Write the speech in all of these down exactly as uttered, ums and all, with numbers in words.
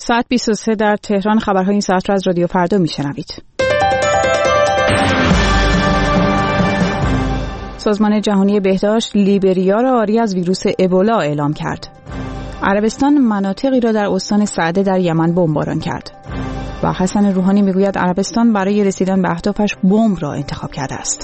ساعت بیست و سه در تهران. خبرهای این ساعت را از رادیو فردا میشنوید. سازمان جهانی بهداشت لیبریا را آری از ویروس ابولا اعلام کرد. عربستان مناطقی را در استان سعده در یمن بمباران کرد. و حسن روحانی میگوید عربستان برای رسیدن به اهدافش بمب را انتخاب کرده است.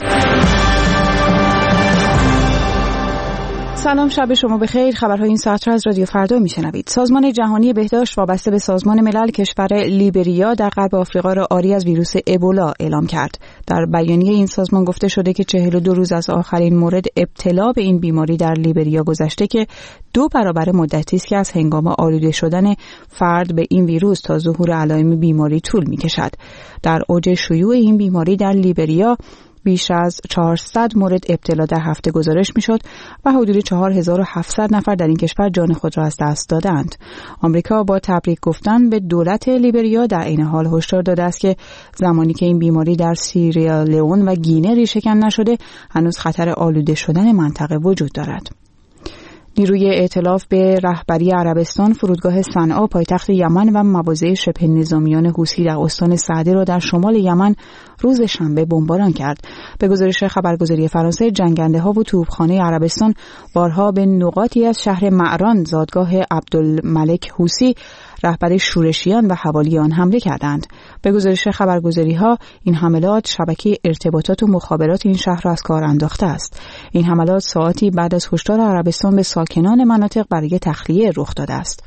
سلام، شب شما بخیر. خبرهای این ساعت را از رادیو فردا میشنوید. سازمان جهانی بهداشت وابسته به سازمان ملل کشور لیبریا در غرب آفریقا را آری از ویروس ابولا اعلام کرد. در بیانیه این سازمان گفته شده که چهل و دو روز از آخرین مورد ابتلا به این بیماری در لیبریا گذشته که دو برابر مدتی است که از هنگام آلوده شدن فرد به این ویروس تا ظهور علائم بیماری طول می‌کشد. در اوج شیوع این بیماری در لیبریا بیش از چهارصد مورد ابتلا در هفته گزارش میشد و حدود چهار هزار و هفتصد نفر در این کشور جان خود را از دست دادند. آمریکا با تبریک گفتن به دولت لیبریا در این حال هشدار داده است که زمانی که این بیماری در سیرالئون و گینه ریشه‌کن نشده، هنوز خطر آلوده شدن منطقه وجود دارد. نیروی ائتلاف به رهبری عربستان فرودگاه صنعا پایتخت یمن و مواضع شبه نظامیان حوثی در استان سعده را در شمال یمن روز شنبه بمباران کرد. به گزارش خبرگزاری فرانسه، جنگنده‌ها و توپخانه عربستان بارها به نقاطی از شهر معران، زادگاه عبدالملک حوثی رهبر شورشیان و حوالی آن حمله کردند. به گزارش خبرگزاری‌ها این حملات شبکه ارتباطات و مخابرات این شهر را از کار انداخته است. این حملات ساعتی بعد از هشدار عربستان به ساکنان مناطق برای تخلیه رخ داده است.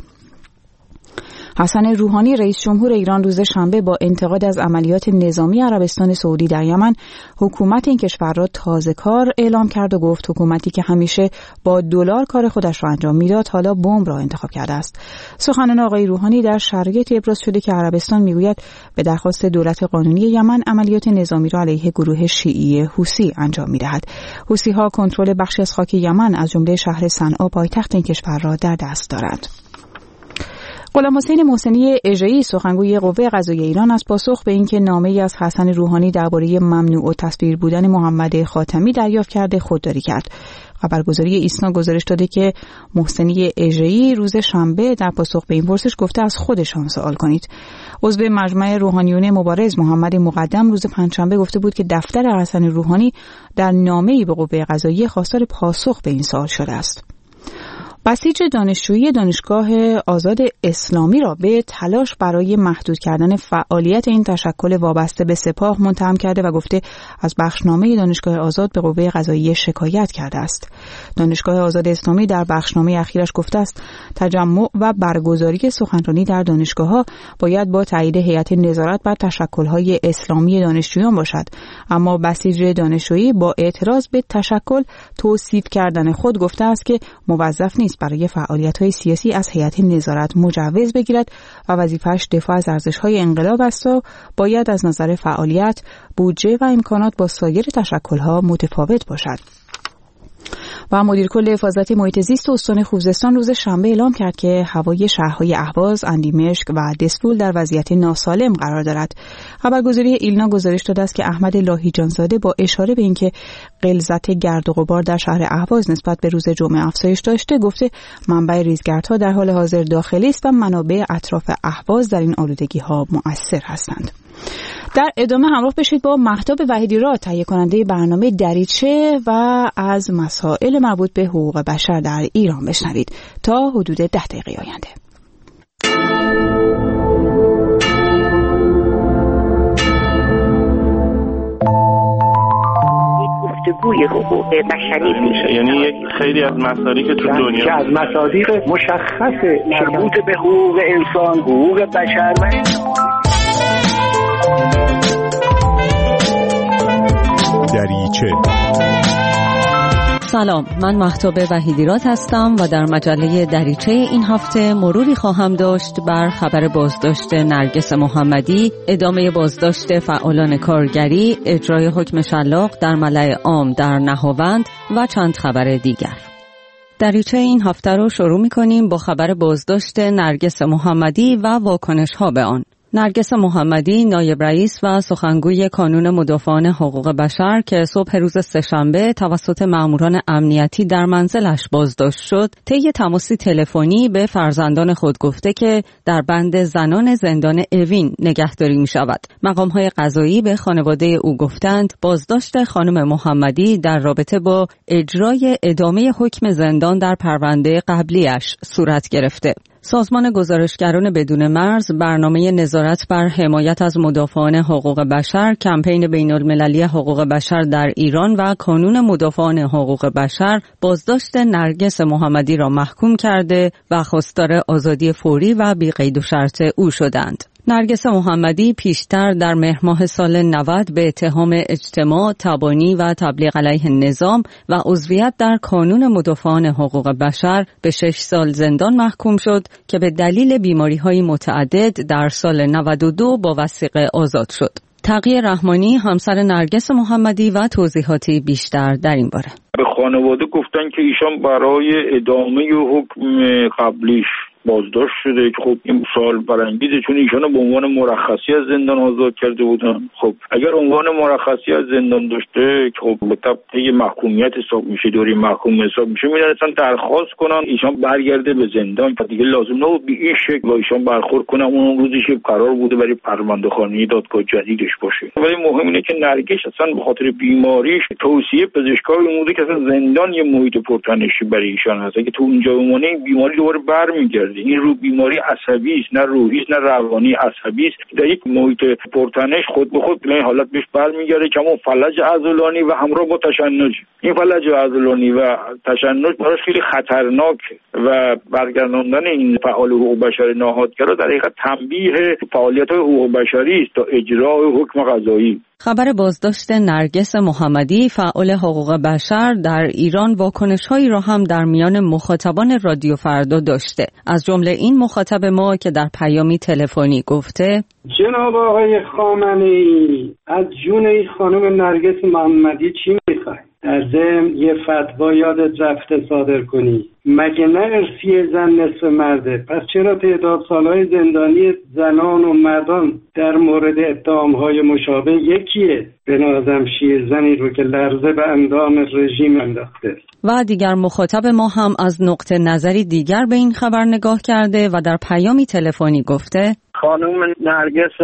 حسن روحانی رئیس جمهور ایران روز شنبه با انتقاد از عملیات نظامی عربستان سعودی در یمن حکومت این کشور را تازه‌کار اعلام کرد و گفت حکومتی که همیشه با دلار کار خودش را انجام میداد حالا بمب را انتخاب کرده است. سخنان آقای روحانی در شرایطی ابراز شده که عربستان میگوید به درخواست دولت قانونی یمن عملیات نظامی را علیه گروه شیعی حوثی انجام میدهد. حوثی‌ها کنترل بخشی از خاک یمن از جمله شهر صنعا پایتخت این کشور را در دست دارند. غلام حسین محسنی اژه‌ای سخنگوی قوه قضاییه ایران از پاسخ به اینکه نامه‌ای از حسن روحانی درباره ممنوع التصویر بودن محمد خاتمی دریافت کرده خودداری کرد. خبرگزاری ایسنا گزارش داده که محسنی اژه‌ای روز شنبه در پاسخ به این پرسش گفته از خودشان سوال کنید. عضو مجمع روحانیون مبارز محمد مقدم روز پنجشنبه گفته بود که دفتر حسن روحانی در نامه‌ای به قوه قضاییه خواستار پاسخ به این سوال شده است. بسیج دانشجویی دانشگاه آزاد اسلامی را به تلاش برای محدود کردن فعالیت این تشکل وابسته به سپاه متهم کرده و گفته از بخشنامه دانشگاه آزاد به قوه قضاییه شکایت کرده است. دانشگاه آزاد اسلامی در بخشنامه اخیرش گفته است تجمع و برگزاری سخنرانی در دانشگاه‌ها باید با تایید هیئت نظارت بر تشکل‌های اسلامی دانشجویان باشد، اما بسیج دانشجویی با اعتراض به تشکل توصیف کردن خود گفته است که موظف نیست برای فعالیت‌های سیاسی از هیئت نظارت مجوز بگیرد و وظیفه‌اش دفاع از ارزش‌های انقلاب است و باید از نظر فعالیت، بودجه و امکانات با سایر تشکل‌ها متفاوت باشد. و مدیر کل حفاظت محیط زیست استان خوزستان روز شنبه اعلام کرد که هوای شهرهای اهواز، اندیمشک و دسپول در وضعیت ناسالم قرار دارد. خبرگزاری ایلنا گزارش داده است که احمد لاهیجانزاده با اشاره به اینکه غلظت گرد و غبار در شهر اهواز نسبت به روز جمعه افزایش داشته، گفته منبع ریزگردها در حال حاضر داخلی است و منابع اطراف اهواز در این آلودگی‌ها مؤثر هستند. در ادامه همراه بشید با مهتاب وحیدی‌راد، تهیه کننده برنامه دریچه، و از مسائل مربوط به حقوق بشر در ایران بشنوید تا حدود ده دقیقه آینده. گفتگوی حقوق بشری میشه، یعنی یک خیلی از مسائلی که تو دنیا که از مصادیق مشخص مربوط به حقوق انسان، حقوق بشر و دریچه. سلام، من مهتاب وحیدی‌راد هستم و در مجله دریچه این هفته مروری خواهم داشت بر خبر بازداشت نرگس محمدی، ادامه بازداشت فعالان کارگری، اجرای حکم شلاق در ملأ عام در نهاوند و چند خبر دیگر. دریچه این هفته رو شروع می‌کنیم با خبر بازداشت نرگس محمدی و واکنش‌ها به آن. نرگس محمدی نایب رئیس و سخنگوی کانون مدافعان حقوق بشر که صبح روز سه‌شنبه توسط ماموران امنیتی در منزلش بازداشت شد، طی تماسی تلفنی به فرزندان خود گفته که در بند زنان زندان اوین نگهداری می شود. مقام‌های قضایی به خانواده او گفتند بازداشت خانم محمدی در رابطه با اجرای ادامه حکم زندان در پرونده قبلیش صورت گرفته. سازمان گزارشگران بدون مرز برنامه نظارت بر حمایت از مدافعان حقوق بشر، کمپین بین‌المللی حقوق بشر در ایران و کانون مدافعان حقوق بشر بازداشت نرگس محمدی را محکوم کرده و خواستار آزادی فوری و بی قید و شرط او شدند. نرگس محمدی پیشتر در مهر ماه سال نود به اتهام اجتماع، تبانی و تبلیغ علیه نظام و عضویت در کانون مدافعان حقوق بشر به شش سال زندان محکوم شد که به دلیل بیماری‌های متعدد در سال نود و دو با وثیقه آزاد شد. تقی رحمانی همسر نرگس محمدی و توضیحاتی بیشتر در این باره. به خانواده گفتن که ایشان برای ادامه حکم قبلیش بازداشت شده. خب این سوال برانگیزه چون ایشانو به عنوان مرخصی از زندان آزاد کرده بودن. خب اگر عنوان مرخصی از زندان داشته خب به طبع محکومیت حساب میشه، دوری محکوم حساب میشه، میرسن درخواست کنن ایشان برگرده به زندان. دیگه لازم نبود به این شکل با ایشان برخورد کنن. اون روزی که قرار بوده برای پرونده خوانی دادگاه جدیدش باشه. ولی مهم اینه که نرگس اصلا به خاطر بیماریش توصیه پزشکای بوده که اصلا زندان یه محیط پرتنشی برای ایشان هست. اگه تو اونجا بمونه این بیماری دوباره برمیگرده. این رو بیماری عصبی است، نه روحی است، نه روانی، عصبی است. در یک محیط پرتنش خود به خود به این حالت بهش برمیگرده که همون فلج عضلانی و همراه با تشنج. این فلج عضلانی و تشنج براش خیلی خطرناکه و برگرداندن این فعال حقوق بشر ناهادگرا در حقیقت تنبیه فعالیت‌های حقوق بشری است تا اجرای حکم قضایی. خبر بازداشت نرگس محمدی فعال حقوق بشر در ایران واکنش‌هایی را هم در میان مخاطبان رادیو فردا داشته. از جمله این مخاطب ما که در پیامی تلفنی گفته: جناب آقای خامنه‌ای، از جون این خانم نرگس محمدی چی می‌خوای؟ در ضمن یه فتوا یادت رفته صادر کنی. مگه نه ارثی زن نصف مرده؟ پس چرا تعداد سالهای زندانی زنان و مردان در مورد اتهام‌های مشابه یکیه؟ به نظرم شیر زنی رو که لرزه به اندام رژیم انداخته. و دیگر مخاطب ما هم از نقطه نظری دیگر به این خبر نگاه کرده و در پیامی تلفنی گفته: خانم نرگس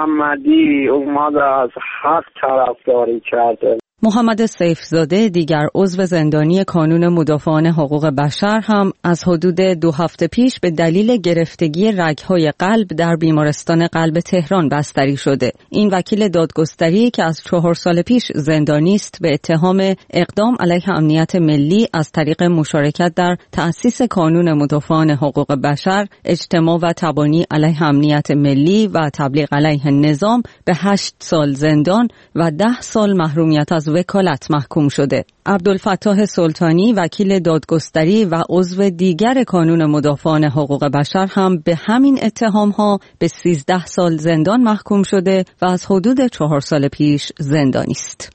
محمدی اومد از حق طرفداری کرده. محمد سیفزاده دیگر عضو زندانی کانون مدافعان حقوق بشر هم از حدود دو هفته پیش به دلیل گرفتگی رگ‌های قلب در بیمارستان قلب تهران بستری شده. این وکیل دادگستری که از چهار سال پیش زندانی است به اتهام اقدام علیه امنیت ملی از طریق مشارکت در تأسیس کانون مدافعان حقوق بشر، اجتماع و تبانی علیه امنیت ملی و تبلیغ علیه نظام به هشت سال زندان و ده سال محرومیت از وکالت محکوم شده. عبدالفتاح سلطانی وکیل دادگستری و عضو دیگر کانون مدافعان حقوق بشر هم به همین اتهام‌ها به سیزده سال زندان محکوم شده و از حدود چهار سال پیش زندانی است.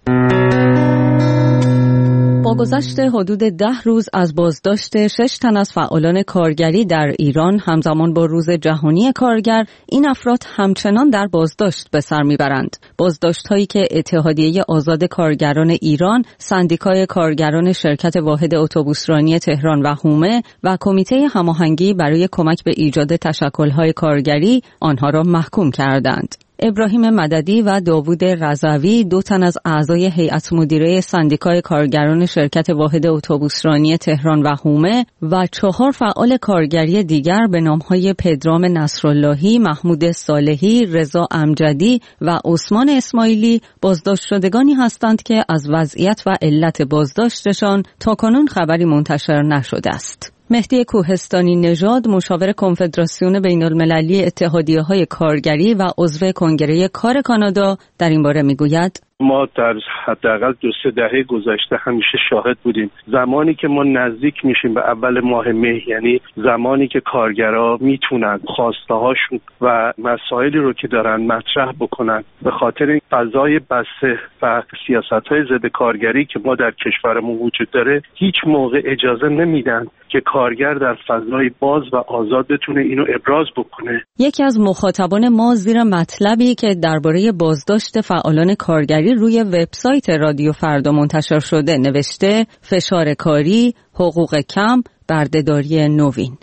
با گذشت حدود ده روز از بازداشت شش تن از فعالان کارگری در ایران همزمان با روز جهانی کارگر، این افراد همچنان در بازداشت به سر میبرند. بازداشت هایی که اتحادیه آزاد کارگران ایران، سندیکای کارگران شرکت واحد اتوبوسرانی تهران و هومه و کمیته هماهنگی برای کمک به ایجاد تشکل‌های کارگری آنها را محکوم کردند. ابراهیم مددی و داوود رضوی، دو تن از اعضای هیئت مدیره سندیکای کارگران شرکت واحد اتوبوسرانی تهران و هومه و چهار فعال کارگری دیگر به نام‌های پدرام نصراللهی، محمود صالحی، رضا امجدی و عثمان اسماعیلی بازداشت شدگانی هستند که از وضعیت و علت بازداشتشان تاکنون خبری منتشر نشده است. مهدی کوهستانی نژاد، مشاور کنفدراسیون بین‌المللی اتحادیه‌های کارگری و عضو کنگره کار کانادا، در این باره می‌گوید: ما در حداقل دو سه دهه گذشته همیشه شاهد بودیم زمانی که ما نزدیک میشیم به اول ماه مه، یعنی زمانی که کارگرها میتونن خواسته هاشون و مسائلی رو که دارن مطرح بکنن، به خاطر این فضای بسته و سیاست های ضد کارگری که ما در کشورمون وجود داره، هیچ موقع اجازه نمیدن که کارگر در فضای باز و آزاد بتونه اینو ابراز بکنه. یکی از مخاطبان ما زیر مطلبی که درباره بازداشت فعالان کارگری روی وبسایت رادیو فردا منتشر شده نوشته: فشار کاری، حقوق کم، بردهداری نوین.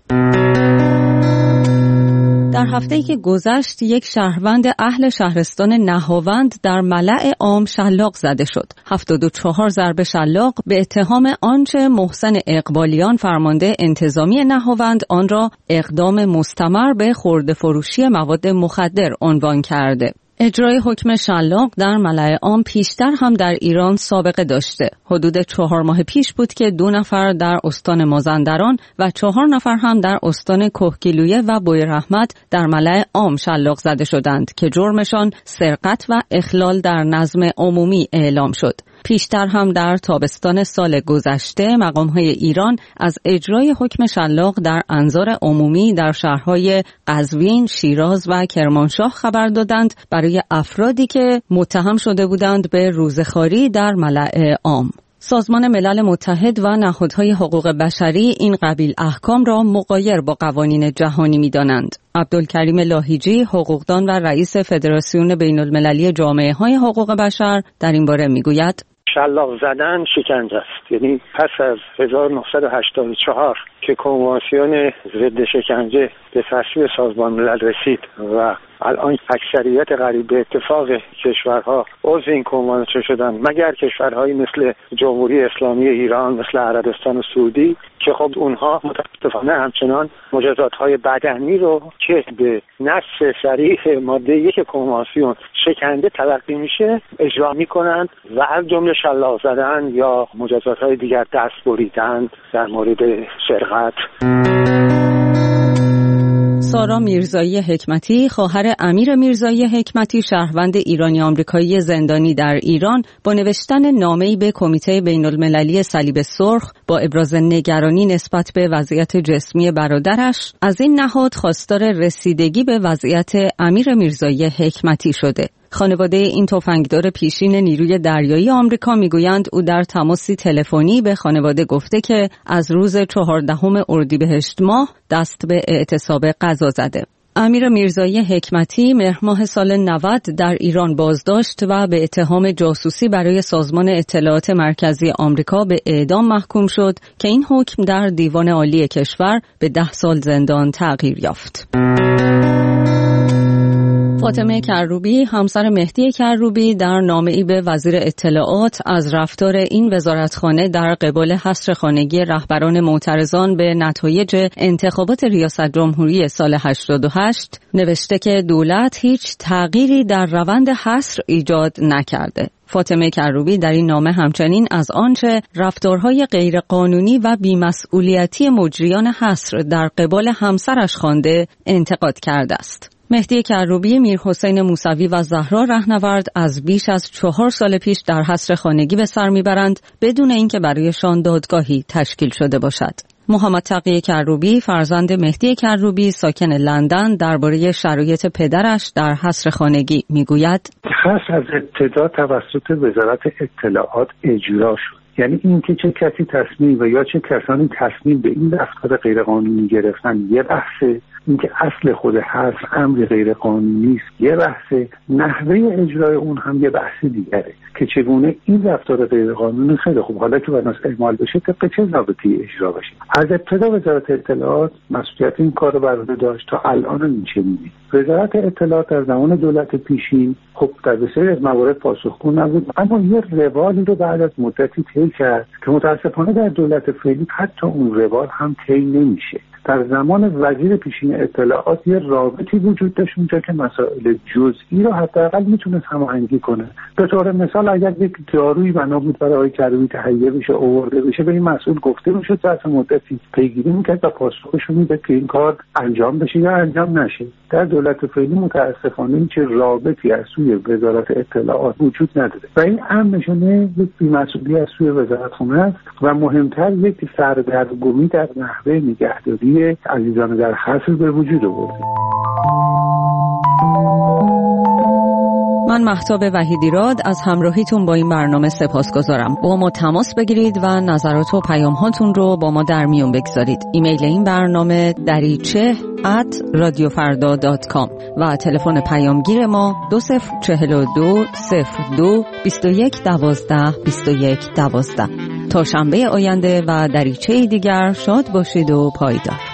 در هفته‌ای که گذشت یک شهروند اهل شهرستان نهاوند در ملأ عام شلاق زده شد. هفتاد و چهار ضربه شلاق به اتهام آنچه محسن اقبالیان فرمانده انتظامی نهاوند آن را اقدام مستمر به خرده فروشی مواد مخدر عنوان کرده. اجرای حکم شلاق در ملأ عام پیشتر هم در ایران سابقه داشته. حدود چهار ماه پیش بود که دو نفر در استان مازندران و چهار نفر هم در استان کهگیلویه و بویراحمد در ملأ عام شلاق زده شدند که جرمشان سرقت و اخلال در نظم عمومی اعلام شد. پیشتر هم در تابستان سال گذشته مقام‌های ایران از اجرای حکم شلاق در انظار عمومی در شهرهای قزوین، شیراز و کرمانشاه خبر دادند برای افرادی که متهم شده بودند به روزخواری در ملأ عام. سازمان ملل متحد و نهادهای حقوق بشری این قبیل احکام را مغایر با قوانین جهانی می‌دانند. عبدالکریم لاهیجی، حقوقدان و رئیس فدراسیون بین‌المللی جامعه‌های حقوق بشر در این باره می‌گوید: شلاق زدن شکنجه است. یعنی پس از هزار و نهصد و هشتاد و چهار که کنوانسیون ضد شکنجه به تصویب سازمان ملل رسید و الان اکثریت قریب به اتفاق کشورها عضو این کنوانسیون شدن، مگر کشورهایی مثل جمهوری اسلامی ایران، مثل عربستان و سعودی که خب اونها متاسفانه همچنان مجازات‌های بدنی رو که به نص صریح ماده یک کنوانسیون شکنجه تلقی میشه اجرا میکنند و از جمله شلاق زدن یا مجازات‌های دیگر، دست بریدن در مورد سرقت. سارا میرزایی حکمتی، خواهر امیر میرزایی حکمتی، شهروند ایرانی آمریکایی زندانی در ایران، با نوشتن نامه‌ای به کمیته بین‌المللی صلیب سرخ با ابراز نگرانی نسبت به وضعیت جسمی برادرش از این نهاد خواستار رسیدگی به وضعیت امیر میرزایی حکمتی شده. خانواده این تفنگدار پیشین نیروی دریایی آمریکا میگویند او در تماسی تلفنی به خانواده گفته که از روز چهاردهم اردیبهشت ماه دست به اعتصاب غذا زده. امیر میرزایی حکمتی مهر ماه سال نود در ایران بازداشت و به اتهام جاسوسی برای سازمان اطلاعات مرکزی آمریکا به اعدام محکوم شد که این حکم در دیوان عالی کشور به ده سال زندان تغییر یافت. فاطمه کروبی، همسر مهدی کروبی، در نامه‌ای به وزیر اطلاعات از رفتار این وزارتخانه در قبال حصر خانگی رهبران معترضان به نتایج انتخابات ریاست جمهوری سال هشتاد و هشت نوشته که دولت هیچ تغییری در روند حصر ایجاد نکرده. فاطمه کروبی در این نامه همچنین از آنچه رفتارهای غیرقانونی و بی‌مسئولیتی مجریان حصر در قبال همسرش خوانده انتقاد کرده است. مهدی کروبی، میرحسین موسوی و زهرا رهنورد از بیش از چهار سال پیش در حصر خانگی به سر میبرند بدون اینکه برایشان دادگاهی تشکیل شده باشد. محمد تقی کروبی، فرزند مهدی کروبی ساکن لندن، درباره شرایط پدرش در حصر خانگی میگوید: حصر از ابتدا توسط وزارت اطلاعات اجرا شد. یعنی اینکه چه کسی تصمیم و یا چه کسانی تصمیم به این رفتار غیرقانونی گرفتن یه بحثه، اینکه اصل خود حصر امر غیرقانونی است یه بحثه، نحوه اجرای اون هم یه بحث دیگره که چگونه این رفتار غیرقانونی خیلی خوب حالا که بناس اعمال بشه طبق چه ضابطه‌ای اجرا بشه. از ابتدا وزارت اطلاعات مسئولیت این کار رو بر عهده داشت تا الان این چه می‌بینیم. وزارت اطلاعات در زمان دولت پیشین خب در بسیاری از موارد پاسخگو نبود، اما یه روالی رو بعد از مدتی طی کرد که متاسفانه در دولت فعلی حتی اون روال هم طی نمیشه. در زمان وزیر پیشین اطلاعات یه رابطی وجود داشت اونجا که مسائل جزئی رو حداقل میتونه هماهنگی کنه. به طور مثال اگر یک دارویی بنا بود برای آقای کروبی تهیه بشه آورده بشه به این مسئول گفته میشد ظرف مدتی پیگیری میکرد و پاسخش رو میداد که این کار انجام بشه یا انجام نشه. در دولت فعلی متاسفانه هیچ رابطی از سوی وزارت اطلاعات وجود نداره و این هم نشانه یک بی‌مسئولی از سوی وزارتخونه است و مهمتر یک سردرگمی در نحوه نگهداری عزیزان در حصر به وجود آورده. من مهتاب وحیدیراد از همراهیتون با این برنامه سپاسگزارم. با ما تماس بگیرید و نظرات و پیام هاتون رو با ما در میون بگذارید. ایمیل این برنامه دریچه ات رادیو فردا دات کام و تلفن پیامگیر ما دو صفر چهل و دو صفر دو بیست و یک دوازده بیست و یک دوازده. تا شنبه آینده و دریچه دیگر شاد باشید و پایدار.